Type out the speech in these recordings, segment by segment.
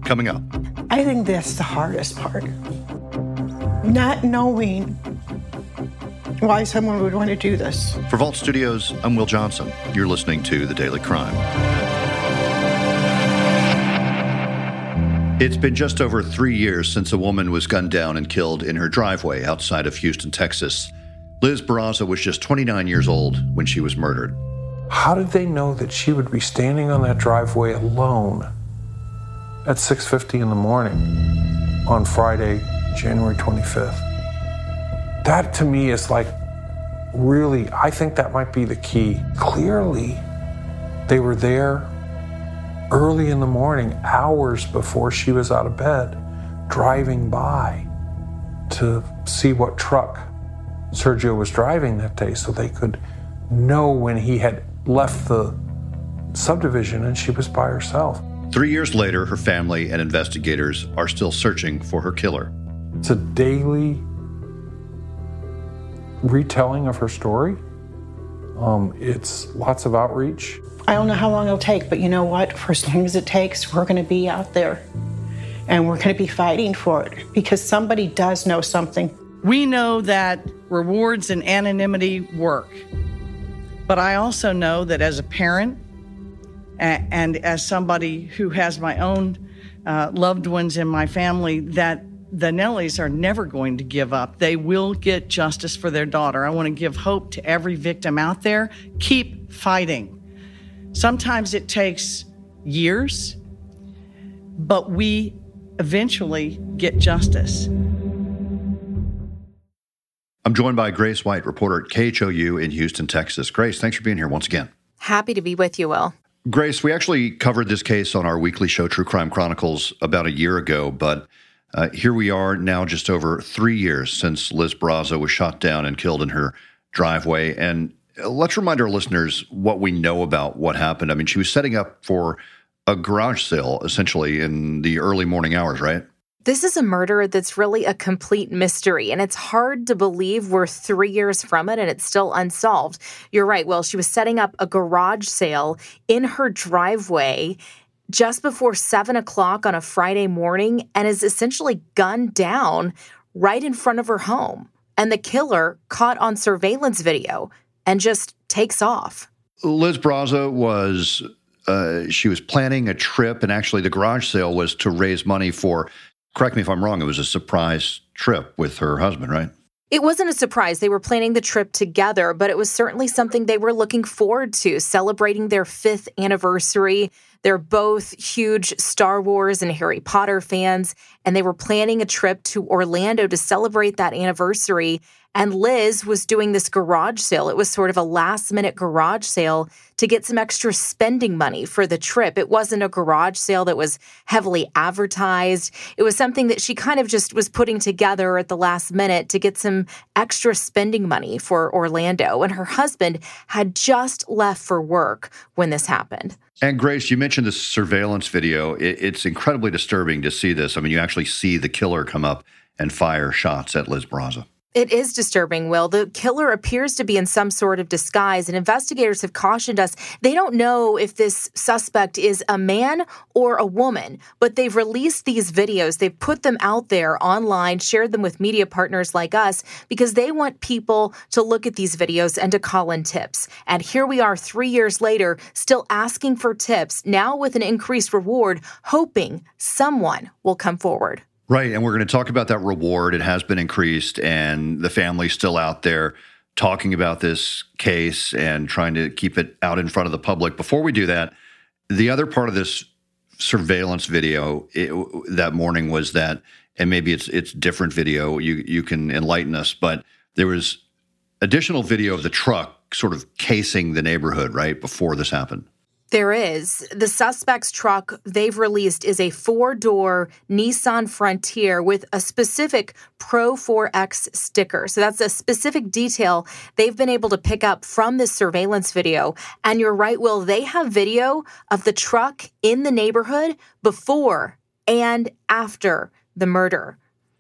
coming up. I think that's the hardest part. Not knowing why someone would want to do this. For Vault Studios, I'm Will Johnson. You're listening to The Daily Crime. It's been just over 3 years since a woman was gunned down and killed in her driveway outside of Houston, Texas. Liz Barraza was just 29 years old when she was murdered. How did they know that she would be standing on that driveway alone at 6:50 in the morning on Friday, January 25th? That to me is like, really, I think that might be the key. Clearly, they were there early in the morning, hours before she was out of bed, driving by to see what truck Sergio was driving that day so they could know when he had left the subdivision and she was by herself. 3 years later, her family and investigators are still searching for her killer. It's a daily retelling of her story. It's lots of outreach. I don't know how long it'll take, but you know what? For as long as it takes, we're going to be out there. And we're going to be fighting for it because somebody does know something. We know that rewards and anonymity work. But I also know that as a parent and as somebody who has my own loved ones in my family, that the Nellies are never going to give up. They will get justice for their daughter. I want to give hope to every victim out there. Keep fighting. Sometimes it takes years, but we eventually get justice. I'm joined by Grace White, reporter at KHOU in Houston, Texas. Grace, thanks for being here once again. Happy to be with you, Will. Grace, we actually covered this case on our weekly show, True Crime Chronicles, about a year ago, but here we are now just over 3 years since Liz Barraza was shot down and killed in her driveway. And let's remind our listeners what we know about what happened. I mean, she was setting up for a garage sale, essentially, in the early morning hours, right? This is a murder that's really a complete mystery, and it's hard to believe we're 3 years from it and it's still unsolved. You're right, Will. She was setting up a garage sale in her driveway just before 7 o'clock on a Friday morning and is essentially gunned down right in front of her home. And the killer caught on surveillance video and just takes off. Liz Barraza was, she was planning a trip, and actually the garage sale was to raise money for, correct me if I'm wrong, it was a surprise trip with her husband, right? It wasn't a surprise. They were planning the trip together, but it was certainly something they were looking forward to, celebrating their 5th anniversary. They're both huge Star Wars and Harry Potter fans, and they were planning a trip to Orlando to celebrate that anniversary. And Liz was doing this garage sale. It was sort of a last-minute garage sale to get some extra spending money for the trip. It wasn't a garage sale that was heavily advertised. It was something that she kind of just was putting together at the last minute to get some extra spending money for Orlando. And her husband had just left for work when this happened. And Grace, you mentioned the surveillance video. It's incredibly disturbing to see this. I mean, you actually see the killer come up and fire shots at Liz Barraza. It is disturbing, Will. The killer appears to be in some sort of disguise, and investigators have cautioned us they don't know if this suspect is a man or a woman, but they've released these videos. They've put them out there online, shared them with media partners like us, because they want people to look at these videos and to call in tips. And here we are 3 years later, still asking for tips, now with an increased reward, hoping someone will come forward. Right, and we're going to talk about that reward. It has been increased, and the family's still out there talking about this case and trying to keep it out in front of the public. Before we do that, the other part of this surveillance video that morning was that, and maybe it's different video, you can enlighten us, but there was additional video of the truck sort of casing the neighborhood, right, before this happened. There is. The suspect's truck they've released is a 4-door Nissan Frontier with a specific Pro 4X sticker. So that's a specific detail they've been able to pick up from this surveillance video. And you're right, Will, they have video of the truck in the neighborhood before and after the murder.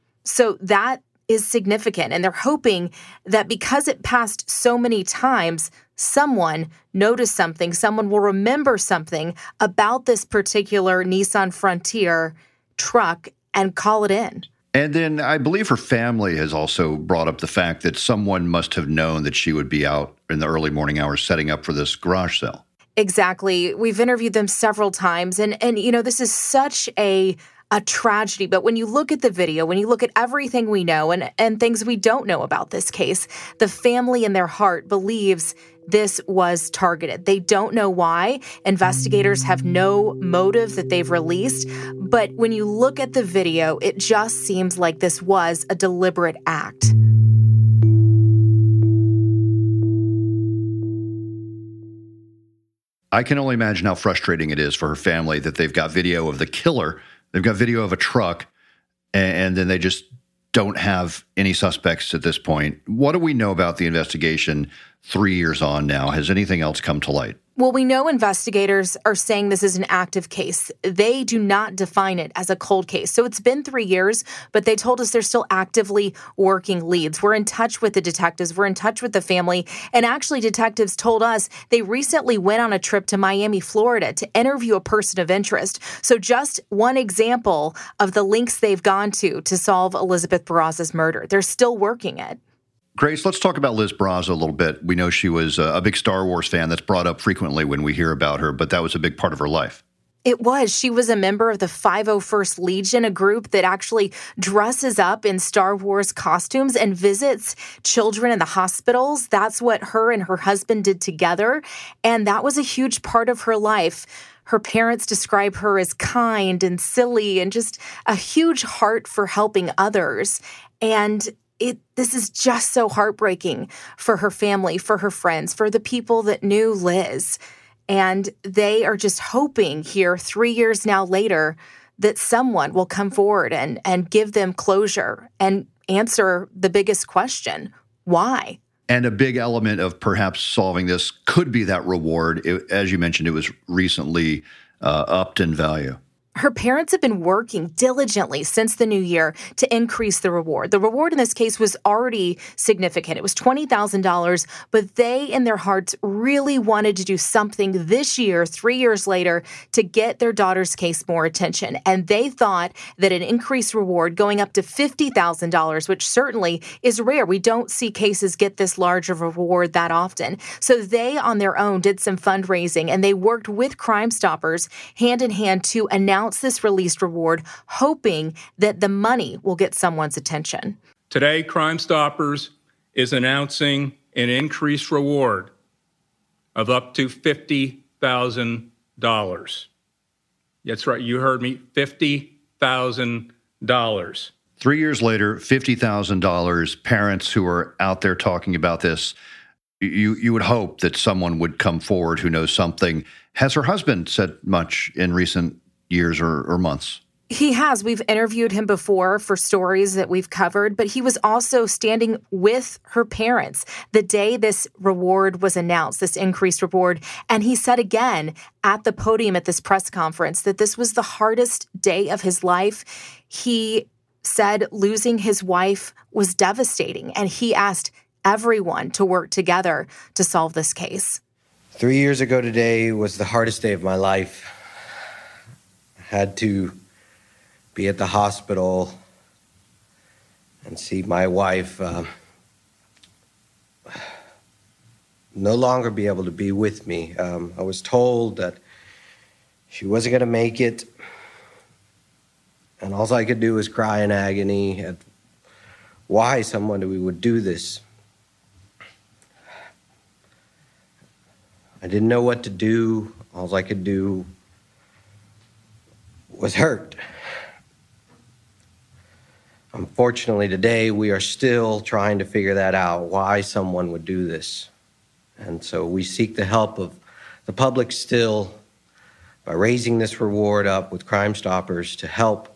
So that is significant. And they're hoping that because it passed so many times, someone noticed something, someone will remember something about this particular Nissan Frontier truck and call it in. And then I believe her family has also brought up the fact that someone must have known that she would be out in the early morning hours setting up for this garage sale. Exactly. We've interviewed them several times. And this is such a tragedy. But when you look at the video, when you look at everything we know and things we don't know about this case, the family in their heart believes this was targeted. They don't know why. Investigators have no motive that they've released. But when you look at the video, it just seems like this was a deliberate act. I can only imagine how frustrating it is for her family that they've got video of the killer. They've got video of a truck, and then they just don't have any suspects at this point. What do we know about the investigation 3 years on now? Has anything else come to light? Well, we know investigators are saying this is an active case. They do not define it as a cold case. So it's been 3 years, but they told us they're still actively working leads. We're in touch with the detectives. We're in touch with the family. And actually, detectives told us they recently went on a trip to Miami, Florida to interview a person of interest. So just one example of the links they've gone to solve Elizabeth Barraza's murder. They're still working it. Grace, let's talk about Liz Barraza a little bit. We know she was a big Star Wars fan. That's brought up frequently when we hear about her, but that was a big part of her life. It was. She was a member of the 501st Legion, a group that actually dresses up in Star Wars costumes and visits children in the hospitals. That's what her and her husband did together, and that was a huge part of her life. Her parents describe her as kind and silly and just a huge heart for helping others. And this is just so heartbreaking for her family, for her friends, for the people that knew Liz. And they are just hoping here 3 years now later that someone will come forward and give them closure and answer the biggest question, why? And a big element of perhaps solving this could be that reward. As you mentioned, it was recently upped in value. Her parents have been working diligently since the new year to increase the reward. The reward in this case was already significant. It was $20,000, but they, in their hearts, really wanted to do something this year, 3 years later, to get their daughter's case more attention. And they thought that an increased reward going up to $50,000, which certainly is rare. We don't see cases get this large of a reward that often. So they, on their own, did some fundraising, and they worked with Crime Stoppers hand in hand to announce this released reward, hoping that the money will get someone's attention. Today, Crime Stoppers is announcing an increased reward of up to $50,000. That's right, you heard me, $50,000. 3 years later, $50,000. Parents who are out there talking about this, you would hope that someone would come forward who knows something. Has her husband said much in recent years or months? He has. We've interviewed him before for stories that we've covered, but he was also standing with her parents the day this reward was announced, this increased reward. And he said again at the podium at this press conference that this was the hardest day of his life. He said losing his wife was devastating, and he asked everyone to work together to solve this case. 3 years ago today was the hardest day of my life. Had to be at the hospital and see my wife no longer be able to be with me. I was told that she wasn't going to make it, and all I could do was cry in agony at why someone would do this. I didn't know what to do. All I could do was hurt. Unfortunately, today we are still trying to figure that out, why someone would do this. And so we seek the help of the public still by raising this reward up with Crime Stoppers to help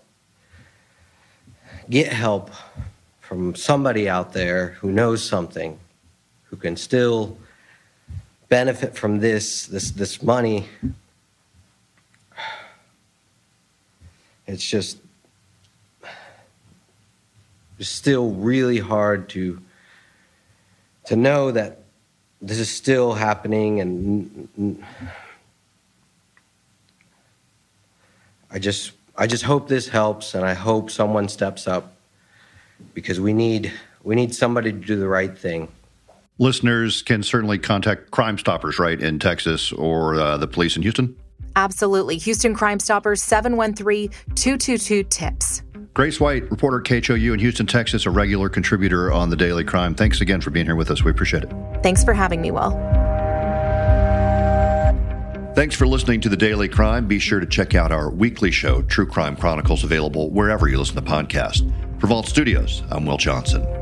get help from somebody out there who knows something, who can still benefit from this money. It's just still really hard to know that this is still happening, and I just I just hope this helps, and I hope someone steps up, because we need somebody to do the right thing. Listeners can certainly contact Crime Stoppers, right, in Texas, or the police in Houston? Absolutely. Houston Crime Stoppers, 713-222-TIPS. Grace White, reporter KHOU in Houston, Texas, a regular contributor on The Daily Crime. Thanks again for being here with us. We appreciate it. Thanks for having me, Will. Thanks for listening to The Daily Crime. Be sure to check out our weekly show, True Crime Chronicles, available wherever you listen to podcasts. For Vault Studios, I'm Will Johnson.